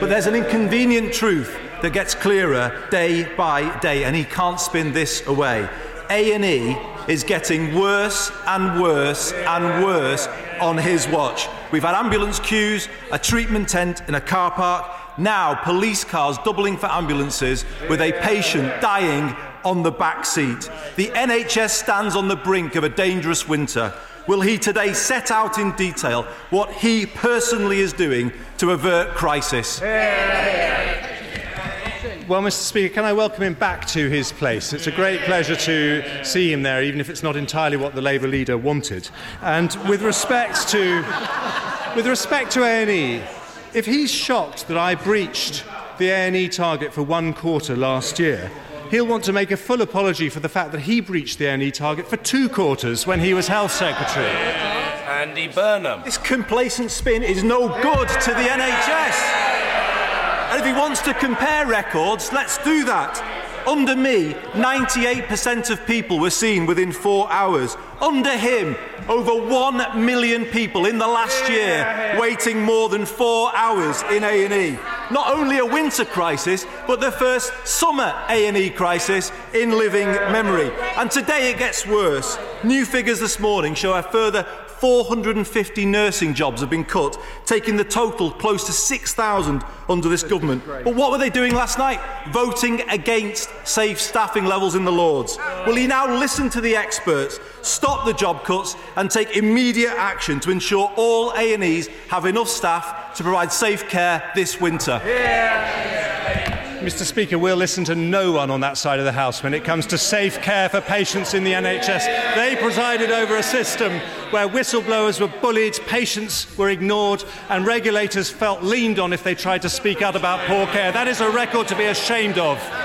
But there's an inconvenient truth that gets clearer day by day, and he can't spin this away. A&E is getting worse and worse and worse on his watch. We've had ambulance queues, a treatment tent in a car park, now police cars doubling for ambulances with a patient dying on the back seat. The NHS stands on the brink of a dangerous winter. Will he today set out in detail what he personally is doing to avert crisis? Well, Mr. Speaker, can I welcome him back to his place? It's a great pleasure to see him there, even if it's not entirely what the Labour leader wanted. And with respect to A&E, if he's shocked that I breached the A&E target for 1 quarter last year, he'll want to make a full apology for the fact that he breached the A&E target for 2 quarters when he was Health Secretary. Andy Burnham. This complacent spin is no good to the NHS. And if he wants to compare records, let's do that. Under me, 98% of people were seen within 4 hours. Under him, over 1 million people in the last year waiting more than 4 hours in A&E. Not only a winter crisis, but the first summer A&E crisis in living memory. And today it gets worse. New figures this morning show a further 450 nursing jobs have been cut, taking the total close to 6,000 under this government. But what were they doing last night? Voting against safe staffing levels in the Lords. Will he now listen to the experts, stop the job cuts and take immediate action to ensure all A&Es have enough staff to provide safe care this winter? Mr. Speaker, we'll listen to no one on that side of the House when it comes to safe care for patients in the NHS. They presided over a system where whistleblowers were bullied, patients were ignored, and regulators felt leaned on if they tried to speak out about poor care. That is a record to be ashamed of.